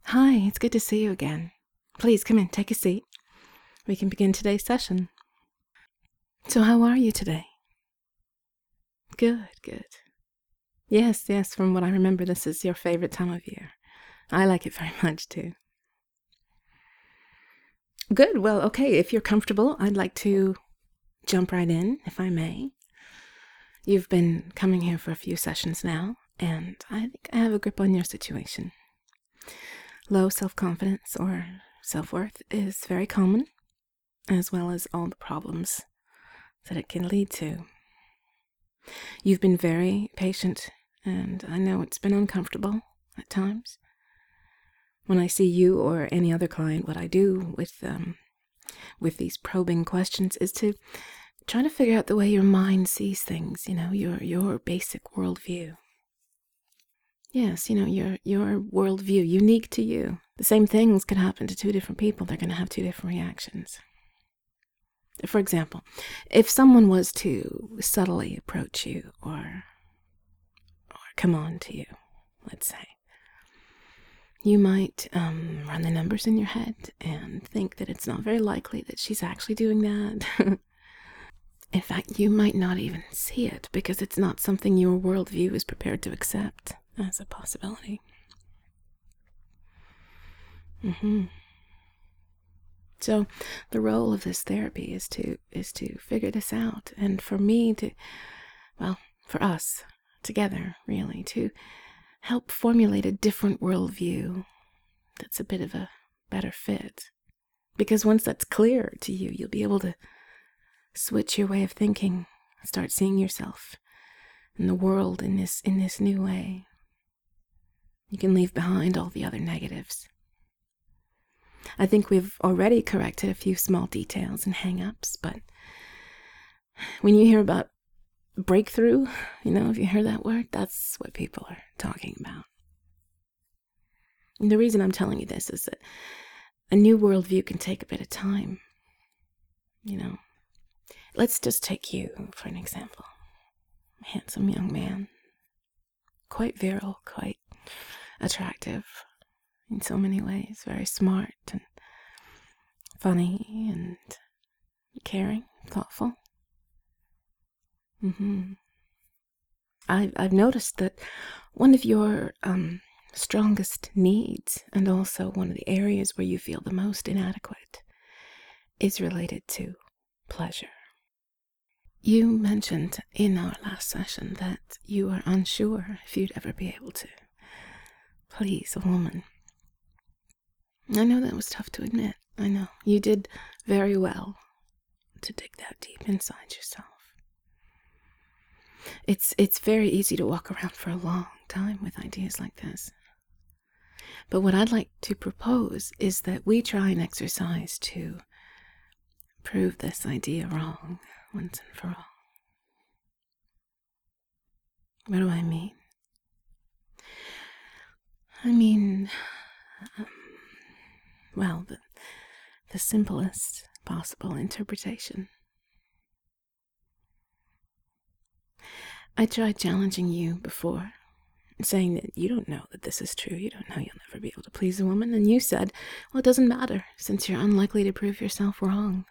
Hi, it's good to see you again. Please come in, take a seat. We can begin today's session. So how are you today? Good. Yes, from what I remember, this is your favorite time of year. I like it very much too. Good, well, okay, if you're comfortable, I'd like to jump right in, if I may. You've been coming here for a few sessions now, and I think I have a grip on your situation. Low self-confidence or self-worth is very common, as well as all the problems that it can lead to. You've been very patient, and I know it's been uncomfortable at times. When I see you or any other client, what I do with these probing questions is to try to figure out the way your mind sees things, your basic worldview. Yes, your worldview, unique to you. The same things could happen to two different people. They're going to have two different reactions. For example, if someone was to subtly approach you or come on to you, let's say, you might run the numbers in your head and think that it's not very likely that she's actually doing that. In fact, you might not even see it because it's not something your worldview is prepared to accept as a possibility. So the role of this therapy is to figure this out, and for me to, for us together, really, to help formulate a different worldview that's a bit of a better fit. Because once that's clear to you, you'll be able to switch your way of thinking, start seeing yourself and the world in this new way. You can leave behind all the other negatives. I think we've already corrected a few small details and hang-ups, but when you hear about breakthrough, if you hear that word, that's what people are talking about. And the reason I'm telling you this is that a new worldview can take a bit of time. Let's just take you for an example. A handsome young man, quite virile, quite attractive in so many ways, very smart and funny and caring, thoughtful. I've noticed that one of your strongest needs, and also one of the areas where you feel the most inadequate, is related to pleasure. You mentioned in our last session that you were unsure if you'd ever be able to please a woman. I know that was tough to admit. I know. You did very well to dig that deep inside yourself. It's very easy to walk around for a long time with ideas like this. But what I'd like to propose is that we try an exercise to prove this idea wrong once and for all. What do I mean? The simplest possible interpretation. I tried challenging you before, saying that you don't know that this is true, you don't know you'll never be able to please a woman, and you said, well, it doesn't matter, since you're unlikely to prove yourself wrong.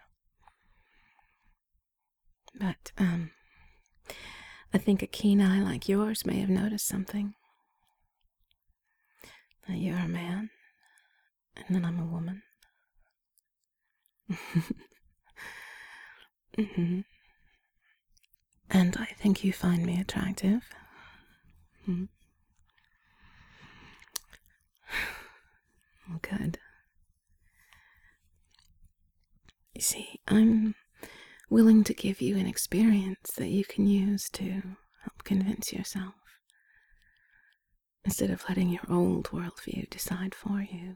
But, I think a keen eye like yours may have noticed something. That you're a man, and that I'm a woman. And I think you find me attractive. Good. You see, I'm willing to give you an experience that you can use to help convince yourself, instead of letting your old worldview decide for you.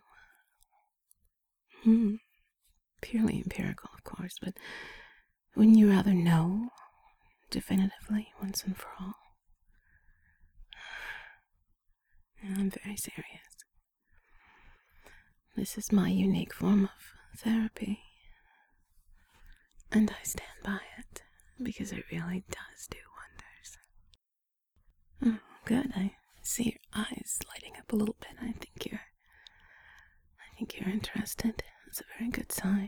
Purely empirical, of course, but wouldn't you rather know definitively once and for all? I'm very serious. This is my unique form of therapy, and I stand by it because it really does do wonders. Oh, good. I see your eyes lighting up a little bit. I think you're think you're interested. It's a very good sign.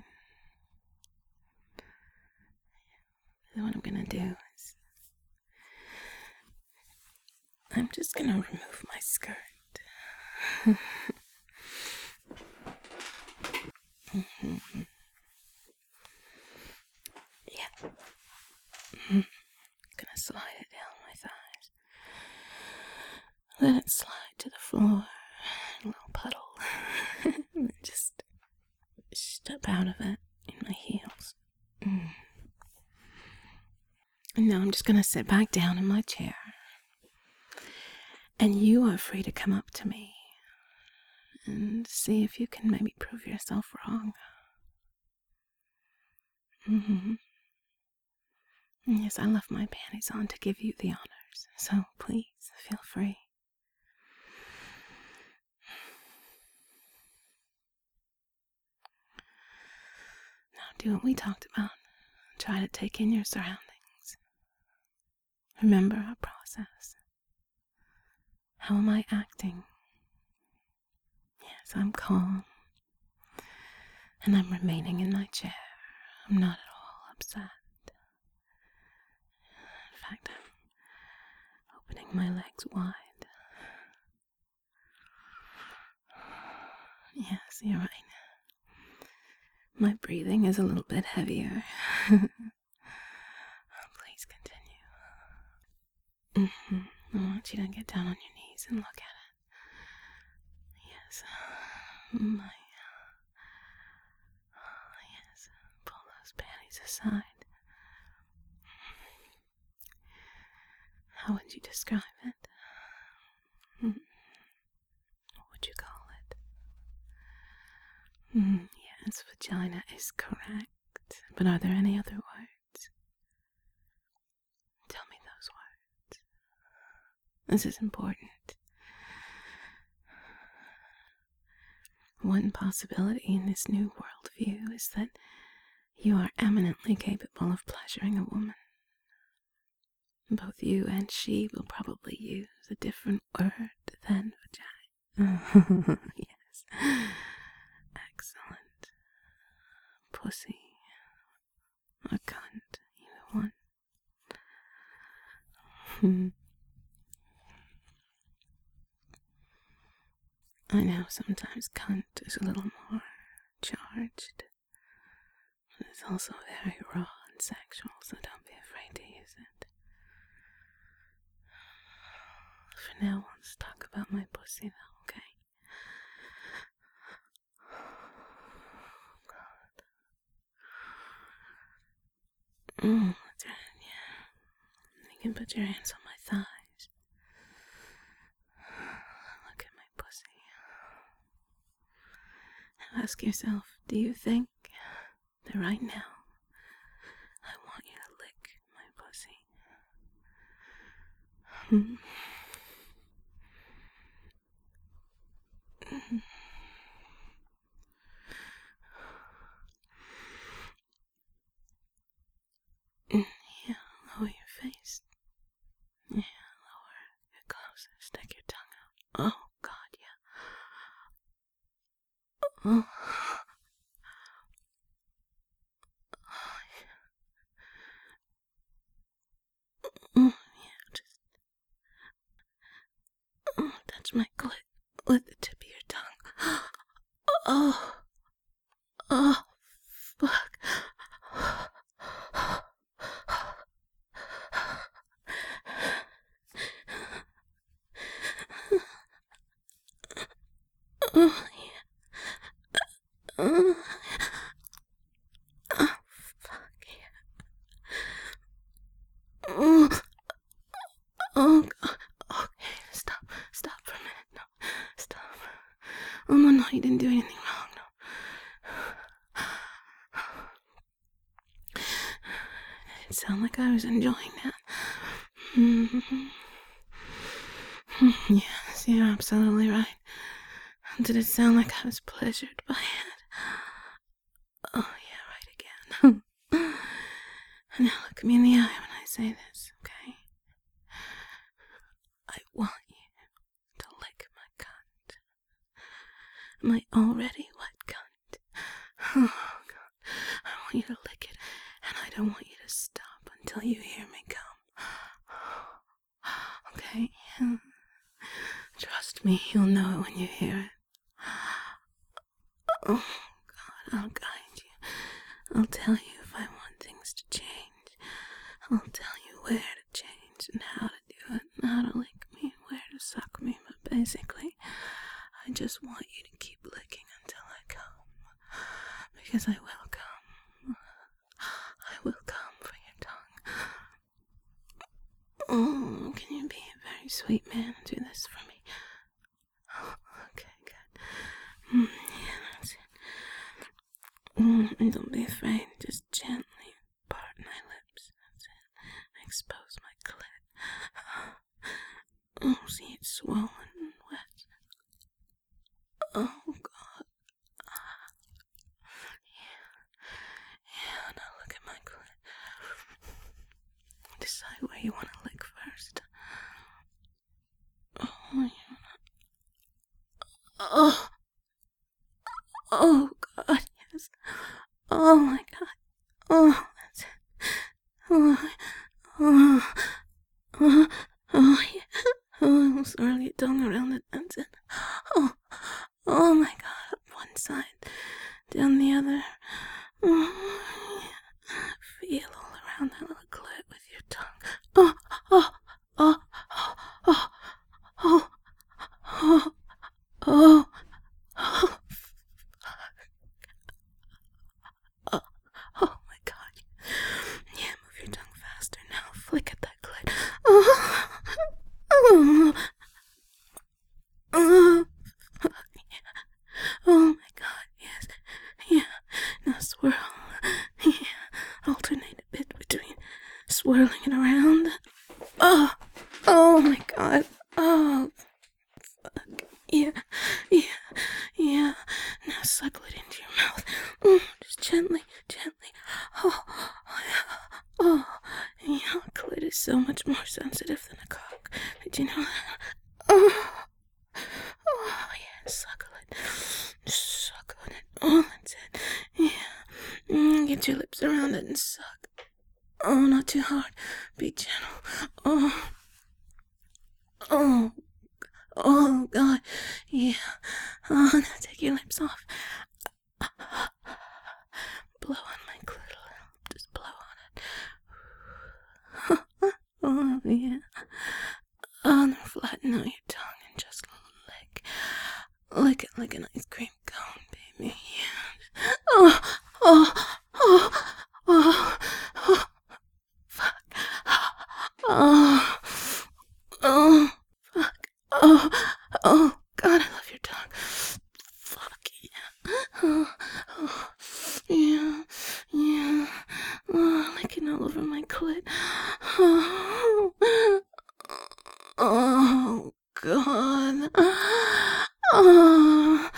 So what I'm gonna do is I'm just gonna remove my skirt. Yeah. Gonna slide it down my thighs. Let it slide to the floor. A little puddle. And then just step out of it in my heels. And now I'm just gonna sit back down in my chair. And you are free to come up to me and see if you can maybe prove yourself wrong. Yes, I left my panties on to give you the honors, so please feel free. Now do what we talked about. Try to take in your surroundings. Remember our process. How am I acting? Yes, I'm calm. And I'm remaining in my chair. I'm not at all upset. In fact, I'm opening my legs wide. Yes, you're right. My breathing is a little bit heavier. Please continue. I want you to get down on your knees and look at it. Yes. Yes. Pull those panties aside. How would you describe it? What would you call it? Yes, vagina is correct. But are there any other words? Tell me those words. This is important. One possibility in this new worldview is that you are eminently capable of pleasuring a woman. Both you and she will probably use a different word than vagina. Yes. Excellent. Pussy. A cunt. Either one. I know sometimes cunt is a little more charged, but it's also very raw and sexual, so don't be afraid to use it. For now, let's talk about my pussy though, okay? Oh, God. That's right, yeah. You can put your hands on my thighs. Look at my pussy. Now ask yourself, do you think that right now I want you to lick my pussy? Yeah, lower your face. Yeah, lower. Get closer. Stick your tongue out. Oh, God, yeah. Oh. Oh, yeah, just touch my clit with the tip of your tongue. Oh, oh, fuck. Oh, yeah. Oh, fuck, yeah. Oh, oh, okay, stop for a minute. No, stop. Oh, no, you didn't do anything wrong, no. It sounded like I was enjoying that. Yes, you're absolutely right. Did it sound like I was pleasured by it? Oh, yeah, right again. Now look me in the eye when I say this, okay? I want you to lick my cunt. my already wet cunt. Oh, God. I want you to lick it, and I don't want you to stop until you hear me come. Okay? Trust me, you'll know it when you hear it. Oh, God, I'll guide you. I'll tell you if I want things to change. I'll tell you where to change and how to do it, and how to lick me, and where to suck me, but basically, I just want you to keep licking until I come. Because I will come. I will come for your tongue. Oh, can you be a very sweet man and do this for me? Oh, okay, good. Yeah, that's it. And don't be afraid, just gently part my lips. That's it. Expose my clit. Oh, see, it's swollen and wet. Oh, God. Yeah, now look at my clit. Decide where you want to lick first. Oh, oh, oh, God, yes. Oh, my God. Oh, that's it. Oh, oh, yeah. Oh, I'm sorry, your tongue around it. That's it. Oh, my God. Up one side, down the other. Oh, yeah. Feel all around that little clit with your tongue. Oh, oh, oh, oh, oh, oh, oh, oh. Oh my God. Yeah, move your tongue faster now. Flick at that clit. Oh, oh, oh, yeah. Oh my God, yes. Yeah. Now swirl. Yeah. Alternate a bit between swirling it around. Oh, oh my God. Oh, fuck. Yeah, yeah, yeah. Now suckle it into your mouth. Just gently, gently. Oh, oh, yeah. Clit is so much more sensitive than a cock. Did you know that? Oh, oh, yeah. Suckle it. Suck on it. Oh, that's it. Yeah. Get your lips around it and suck. Oh, not too hard. Be gentle. Oh, oh. Oh, God. Yeah. Oh, now take your lips off. Blow on my clit a little. Just blow on it. Oh, yeah. Oh, now flatten out your tongue and just lick. Lick it like an ice cream cone, baby. Yeah. Oh, oh, oh, oh, oh. Fuck. Oh, oh. Fuck. Oh, oh, God, I love your tongue. Fuck yeah. Oh, oh, yeah, yeah. Oh, licking all over my clit. Oh, oh, God. Oh,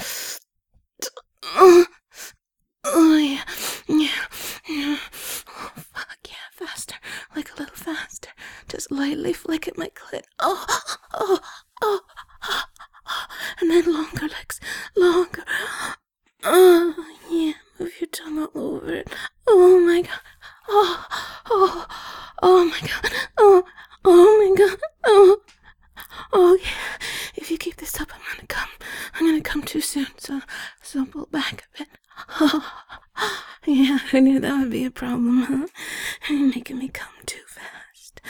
oh, yeah, yeah, yeah. Oh, fuck yeah, faster. Like a little faster. Just lightly flick at my clit. Oh, oh, oh, oh, and then longer legs, longer. Oh, yeah, move your tongue all over it. Oh my God. Oh, oh, oh my God. Oh, oh my God. Oh, oh yeah. If you keep this up, I'm gonna come too soon. So pull back a bit. Oh, yeah, I knew that would be a problem, huh? You're making me come too fast.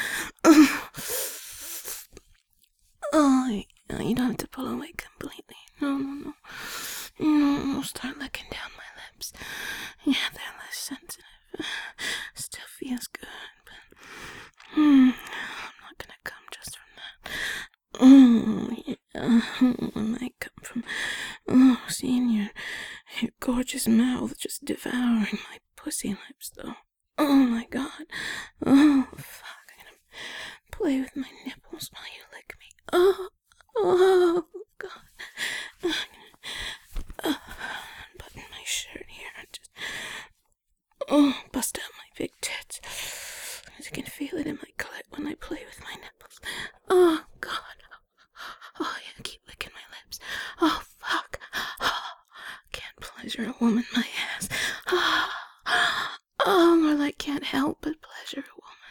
Oh, you don't have to pull away completely. No. No, start licking down my lips. Yeah, they're less sensitive. Still feels good, but I'm not gonna come just from that. Oh, yeah. I might come from seeing your gorgeous mouth just devouring my pussy lips, though. Oh my God. Oh, fuck. I'm gonna play with my nipples while you lick me. Oh, God. Unbutton my shirt here and just bust out my big tits. As you can feel it in my clit when I play with my nipples. Oh, God. Oh, yeah, keep licking my lips. Oh, fuck. Oh, pleasure a woman, my ass. Oh, more like can't help but pleasure a woman.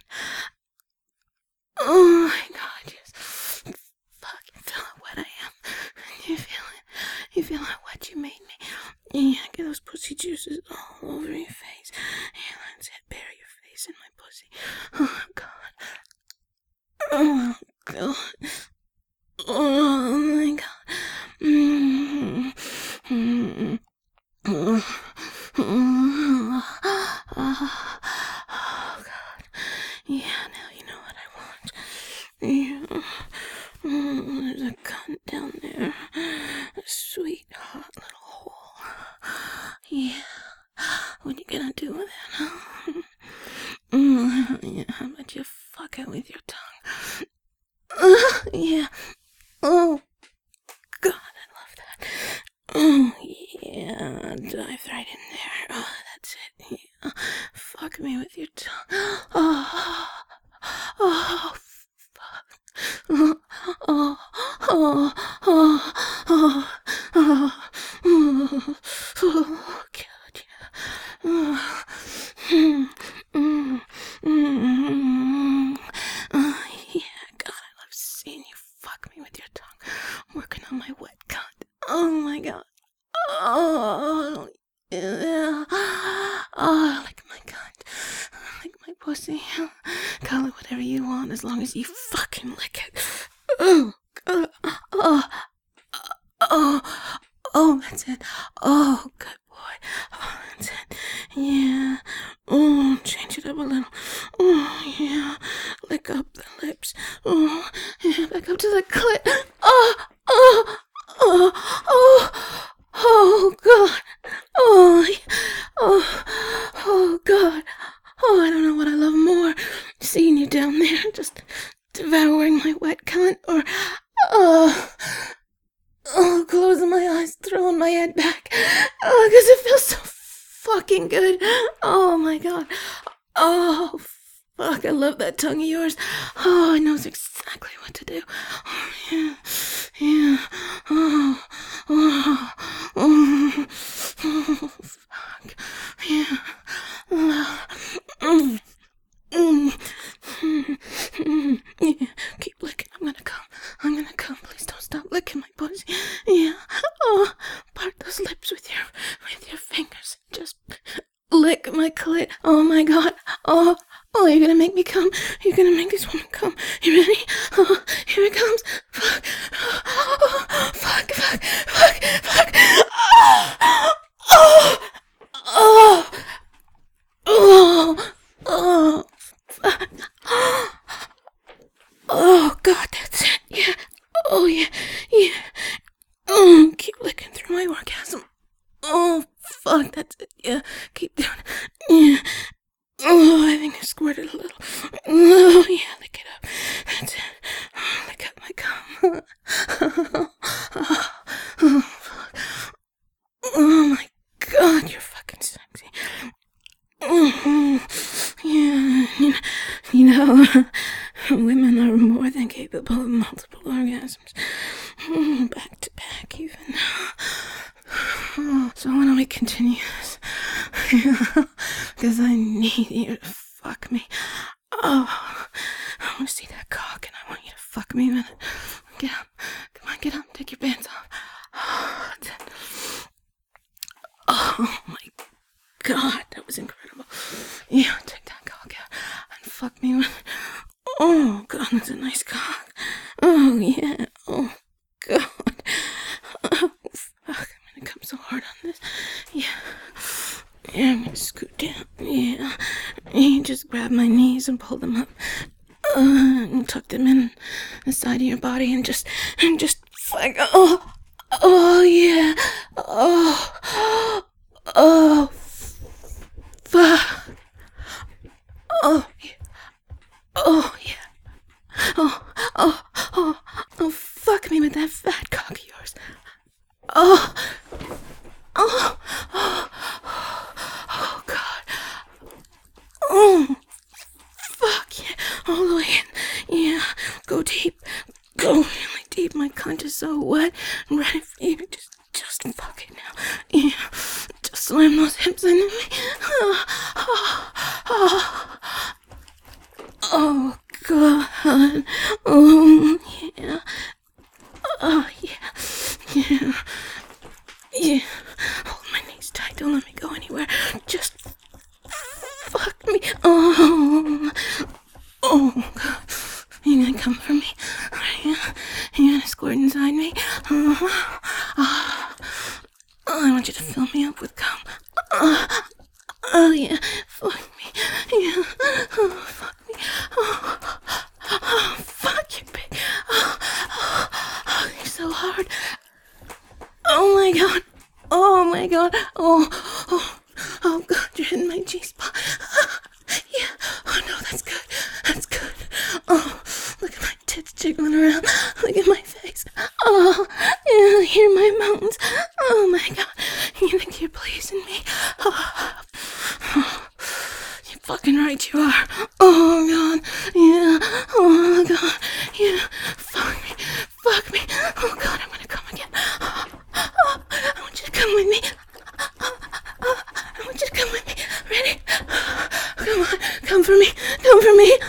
Oh my god, yes. Fucking feel how wet I am. You feel it? You feel how wet you made me? Yeah, get those pussy juices all over your face. Yeah, that's it. Bury your face in my pussy. Oh god. Oh god. Oh my god. Oh god. Yeah, now you know what I want. Yeah. There's a cunt down there. A sweet, hot little hole. Yeah. What you gonna do with it, huh? Yeah, how about you fuck it with your tongue? Yeah. Oh, God, I love that. Oh, yeah. Dive right in there. Oh, that's it. Yeah. Fuck me with your tongue. Oh, oh, fuck. Oh, oh, oh, oh, oh, oh, oh, God, yeah. Oh, yeah, God, I love seeing you fuck me with your tongue. Working on my wet cunt. Oh my God. Oh, yeah. Oh, like my cunt. Like my pussy. Call it whatever you want as long as you fucking lick it. Oh, God. Oh, oh, oh, that's it. Oh, good boy. Oh, that's it. Yeah. Oh, change it up a little. Oh, yeah. Lick up the lips. Oh, yeah, back up to the clit. Oh, oh, oh, oh, oh, God. Oh, oh, oh, God. Oh, I don't know what I love more. Seeing you down there, just devouring my wet cunt, or, oh, closing my eyes, throwing my head back. Oh, because it feels so fucking good. Oh, my God. Oh, fuck, I love that tongue of yours. Oh, it knows exactly what to do. Oh, yeah, yeah. Oh, oh, oh, oh, fuck. Yeah. Yeah. Keep licking. I'm gonna come. I'm gonna come. Please don't stop licking my pussy. Yeah. Oh, part those lips with your fingers. Just lick my clit. Oh my God. Oh, you're gonna make me come. You're gonna make this woman come. You ready? Oh, here it comes. Fuck. Oh, fuck. Oh, oh, oh, oh, fuck. Oh, God, that's it. Yeah. Oh, yeah. Keep licking through my orgasm. Oh, fuck, that's it. Yeah, keep doing it. Yeah. Oh, I think I squirted a little. Oh, yeah, lick it up. That's it. Oh, lick up my cum. Oh, fuck. Oh, my God, you're fucking sexy. Yeah, women are more than capable of multiple orgasms. Back to back, even. So why don't we continue this? Because I need you to fuck me. Oh, I want to see that cock and I want you to fuck me with it. Get up. Come on, get up. Take your pants off. Oh, that's it. Oh my God, that was incredible. Yeah, take that cock out and fuck me with it. Oh, God, that's a nice cock. Oh, yeah. Oh, God. Oh, fuck. I'm gonna come so hard on this. Yeah. Yeah, I'm gonna scoot down. Yeah. You just grab my knees and pull them up. And tuck them in the side of your body and just fuck. Oh, yeah. Oh, fuck. Oh, yeah. Oh, yeah. Oh, fuck me with that fat cock of yours. Oh, God. Oh, fuck yeah. All the way in. Yeah, go deep. Go really deep. My cunt is so wet and ready for you to just fuck it now. Yeah. slam those hips into me. Oh, God. Oh, yeah. Oh, yeah. Yeah. Yeah. Hold my knees tight. Don't let me go anywhere. Just fuck me. Oh. Oh, God. You're gonna come for me. You're gonna squirt inside me. I want you to fill me up with cum. Oh, yeah. Fuck me. Yeah. Oh, fuck me. Oh, fuck you, pig. Oh, you're so hard. Oh, my God. Oh, my God. Oh, God, you're hitting my G-spot. Yeah. Oh, no, that's good. That's good. Oh, look at my tits jiggling around. Look at my face. Oh, yeah, hear my moans. Oh, my God. You think you're pleasing me? Oh, you're fucking right you are. Oh, God. Yeah. Oh, God. Yeah. Fuck me. Fuck me. Oh, God, I'm gonna come again. I want you to come with me. I want you to come with me. Ready? Come on. Come for me. Come for me.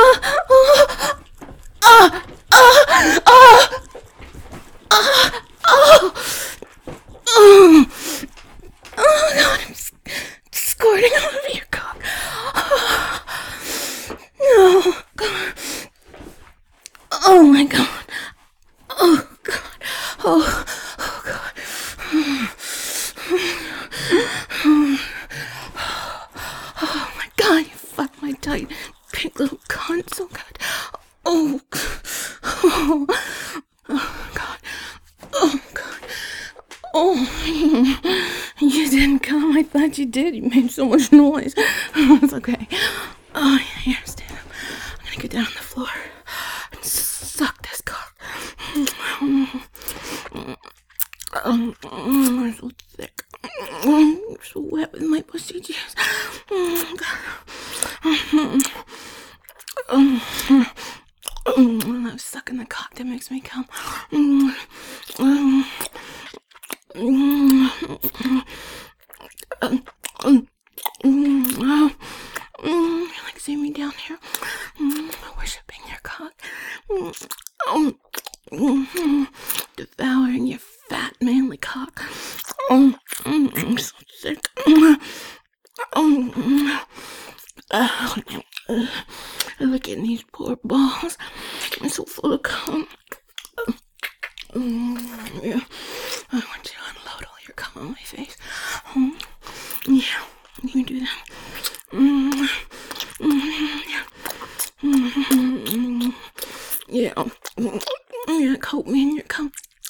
Oh, God, I'm squirting all over your cock. Oh, God. Oh, my God. Oh, God. Oh, God. Oh, my God, you fucked my tight, pink little cunt so good. Oh, God. Oh, God. Oh, you didn't come. I thought you did. You made so much noise. It's okay. Oh, yeah, here, stand up. I'm gonna get down on the floor and suck this cock. You're so thick. You're so wet with my pussy juice. I love sucking the cock that makes me come. You like see me down here, worshipping your cock, devouring your fat manly cock. I'm so sick. Look at these poor balls. I'm so full of cum. Yeah. I want you to unload all your cum on my face. Yeah, you can do that. Yeah. Yeah, coat me in your cum.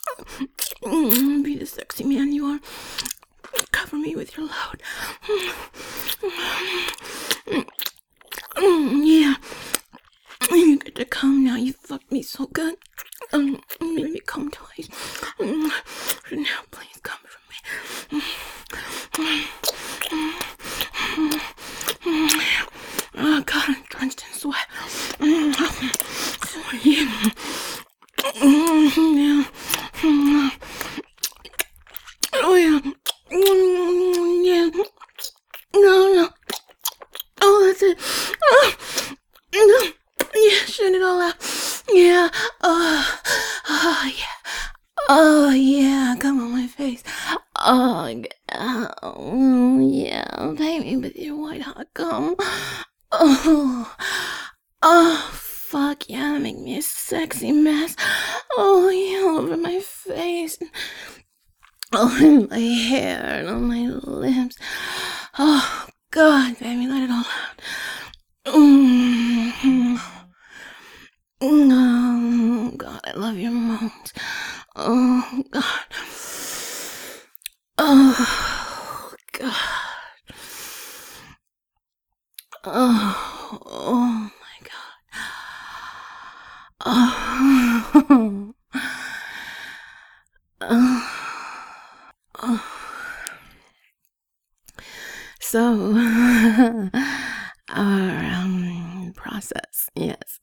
Be the sexy man you are. Cover me with your load. Yeah. You get to come now. You fucked me so good. Made me come twice. Now, please come for me. Oh, God, I'm drenched in sweat. Yeah. Oh, yeah. Yeah. No. Oh, that's it. No. Yeah, shut it all out. Yeah. Yeah. Oh, yeah. Come on my face. Oh, yeah. Paint me with your white hot gum. Oh, fuck yeah. Make me a sexy mess. Oh, yeah. All over my face. Oh, and my hair and on my lips. Oh, God, baby, let it all out. Oh, God, I love your moans. Oh, God. Oh, God. Oh my God. Oh. So, our process, yes.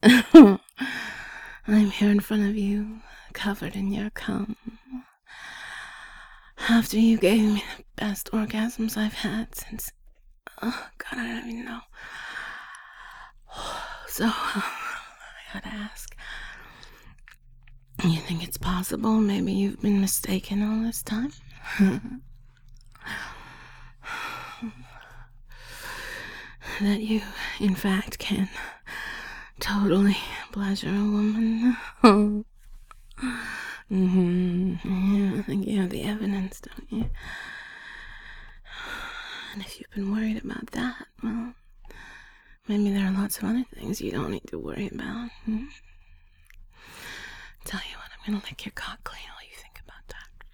I'm here in front of you, covered in your cum. After you gave me the best orgasms I've had since... Oh, God, I don't even know. So, I gotta ask. You think it's possible maybe you've been mistaken all this time? That you, in fact, can totally pleasure a woman? Yeah, I think you have the evidence, don't you? And if you've been worried about that, well, maybe there are lots of other things you don't need to worry about. Tell you what, I'm gonna lick your cock clean while you think about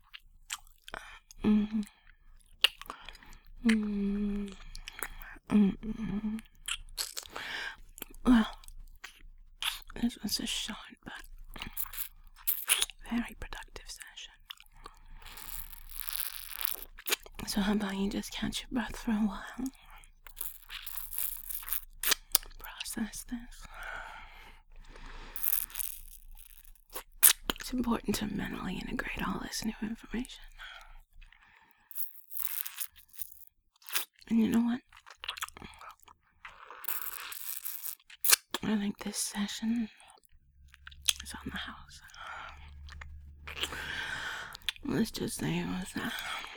that. Well, this was a short but very productive session. So how about you just catch your breath for a while? Process this. It's important to mentally integrate all this new information. And you know what? I think this session is on the house. Let's just say it was